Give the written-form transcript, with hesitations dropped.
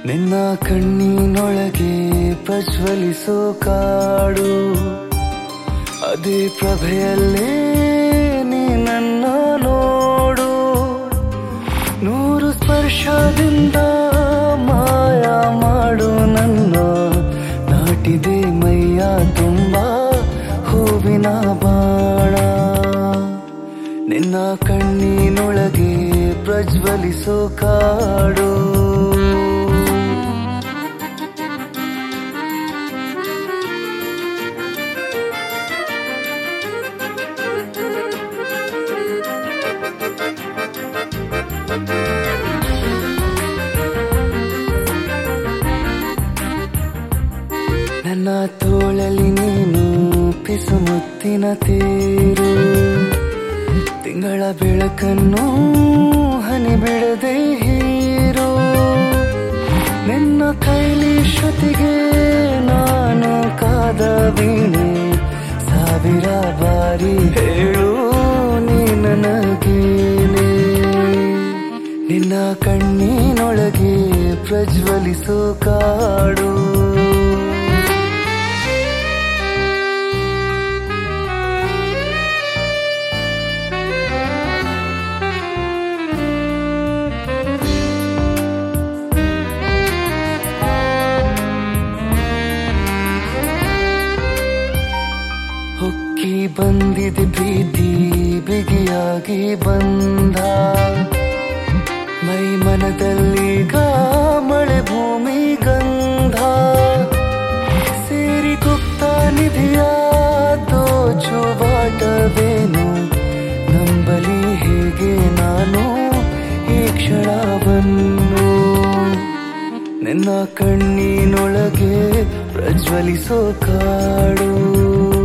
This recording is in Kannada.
ನಿನ್ನ ಕಣ್ಣಿನೊಳಗೆ ಪ್ರಜ್ವಲಿಸೋ ಕಾಡು, ಅದೇ ಪ್ರಭೆಯಲ್ಲೇ ನೀ ನನ್ನ ನೋಡು. 100 ಸ್ಪರ್ಶದಿಂದ ಮಾಯ ಮಾಡು ನನ್ನ, ನಾಟಿದೆ ಮೈಯ ತುಂಬ ಹೂವಿನ ಬಾಣ. ನಿನ್ನ ಕಣ್ಣಿನೊಳಗೆ ಪ್ರಜ್ವಲಿಸೋ ಕಾಡು. ನನ್ನ ತೋಳಲಿ ನೀನು ಪಿಸುಮುತ್ತಿನ ತೇರು, ತಿಂಗಳ ಬೆಳಕನ್ನು ಹನಿ ಬಿಡದೆ ಹೀರು. ನಿನ್ನ ಕೈಲಿ ಶ್ರುತಿಗೆ ನಾನು ಕಾದ ವೀಣೆ, 1000 ಬಾರಿ ಹೇಳು ನೀ ನನಗೇನೆ. ನಿನ್ನ ಕಣ್ಣಿನೊಳಗೆ ಪ್ರಜ್ವಲಿಸೋ ಕಾಡು. ಹೊಕ್ಕಿ ಬಂದಿದೆ ಪ್ರೀತಿ ಬಿಗಿಯಾಗಿ ಬಂದ, ಮೈ ಮನದಲ್ಲೀಗ ಮಳೆ ಭೂಮಿ ಗಂಧ. ಸೇರಿ ಗುಪ್ತ ನಿಧಿಯ ದೋಚುವಾಟವೇನು, ನಂಬಲಿ ಹೇಗೆ ನಾನು ಈ ಕ್ಷಣವನ್ನು. ನಿನ್ನ ಕಣ್ಣಿನೊಳಗೆ ಪ್ರಜ್ವಲಿಸೋ ಕಾಡು.